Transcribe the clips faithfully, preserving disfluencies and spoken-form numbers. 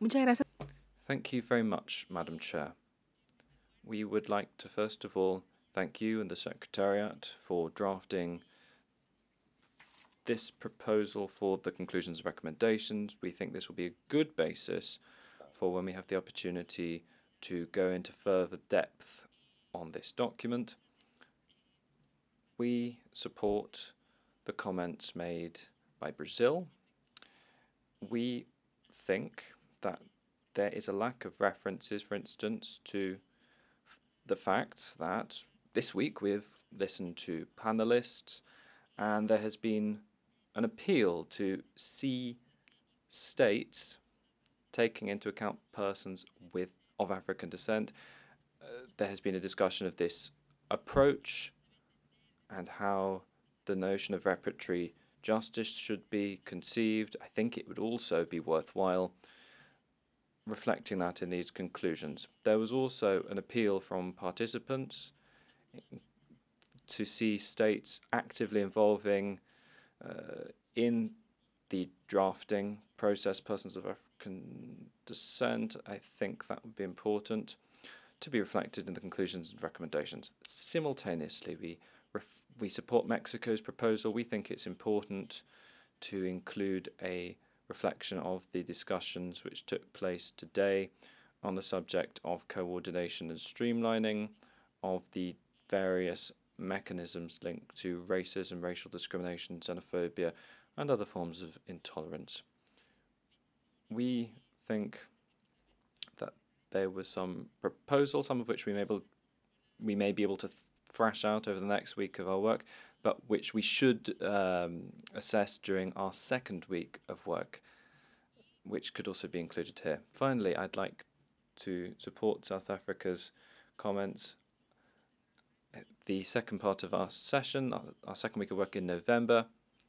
Muchas gracias. Thank you very much, Madam Chair. We would like to first of all thank you and the Secretariat for drafting this proposal for the conclusions and recommendations. We think this will be a good basis for when we have the opportunity to go into further depth on this document. We support the comments made by Brazil. We think that there is a lack of references, for instance, to the fact that this week we've listened to panelists and there has been an appeal to see states taking into account persons with of African descent. Uh, there has been a discussion of this approach and how the notion of reparatory justice should be conceived. I think it would also be worthwhile reflecting that in these conclusions. There was also an appeal from participants to see states actively involving uh, in the drafting process persons of African descent. I think that would be important to be reflected in the conclusions and recommendations. Simultaneously, we we support Mexico's proposal. We think it's important to include a reflection of the discussions which took place today on the subject of coordination and streamlining of the various mechanisms linked to racism, racial discrimination, xenophobia, and other forms of intolerance. We think that there was some proposals, some of which we may, able, we may be able to thrash out over the next week of our work, but which we should um, assess during our second week of work, which could also be included here. Finally, I'd like to support South Africa's comments. The second part of our session, our, our second week of work in November,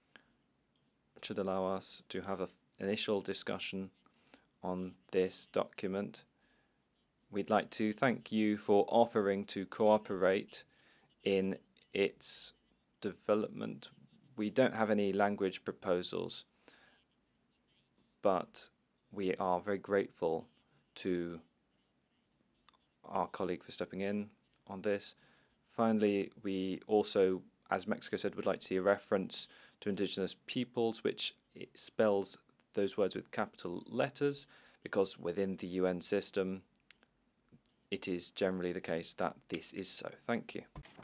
should allow us to have an initial discussion on this document. We'd like to thank you for offering to cooperate in its development. We don't have any language proposals, but we are very grateful to our colleague for stepping in on this. Finally, we also, as Mexico said, would like to see a reference to indigenous peoples, which spells those words with capital letters, because within the U N system, it is generally the case that this is so. Thank you.